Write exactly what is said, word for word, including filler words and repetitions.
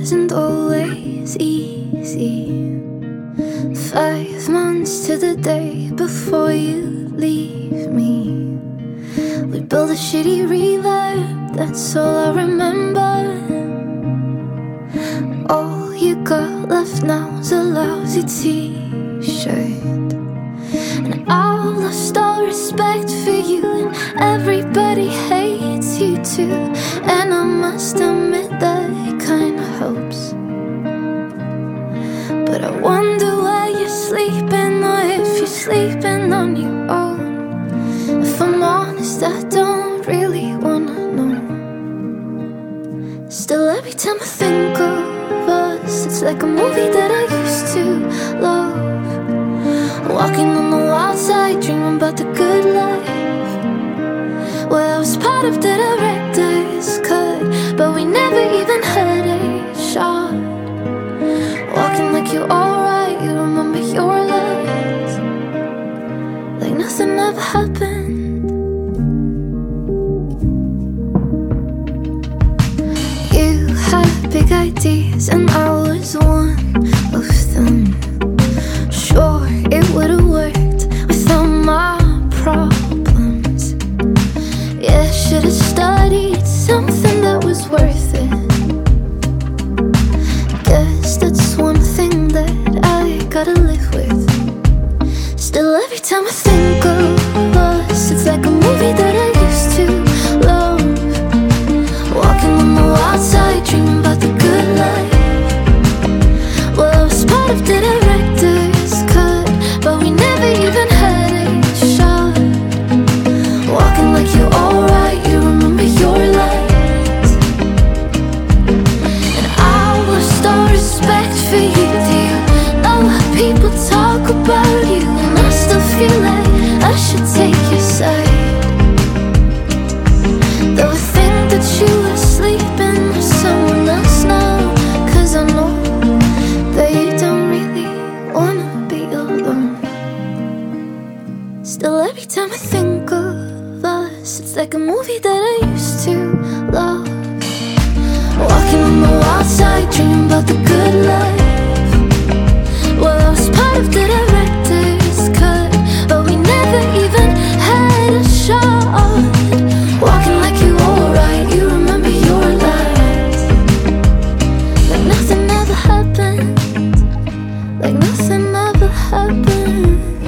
wasn't always easy. Five months to the day before you leave me. We built a shitty reverb, that's all I remember. All you got left now's a lousy t-shirt. And I've lost all respect for you, and everybody hates you too. And I must admit that it kinda helps. But I wonder where you're sleeping, or if you're sleeping on your own. If I'm honest, I don't really wanna know. Still, every time I think of us, it's like a movie that I used to love. Walking on the wild side, dreaming about the good life. Well, I was part of the director's cut, but we never even had a shot. Walking like you're alright, you remember your lies, like nothing ever happened. You had big ideas and I was one of them. Sure, it would've worked without my problems. Yeah, should've studied something that was worth it. Guess that's one thing that I gotta live with. Still, every time I think of us, it's like a movie that I used to love. Walking on the wild side, dreaming about the good life. Well, I was part of the director's cut, but we never even had a shot. Walking like you're alright, you remember your lies. And I lost all respect for you. Do you know how people talk about you? And I still feel like I should take your side. Though I think that you were sleeping with someone else now, 'cause I know that you don't really wanna be alone. Still, every time I think of us, it's like a movie that I used to love. Walking on the wild side, dreaming about the good life. Well, I was part of the director's cut, but we never even had a shot. Walking like you alright, you remember your lies, like nothing ever happened, like nothing ever happened.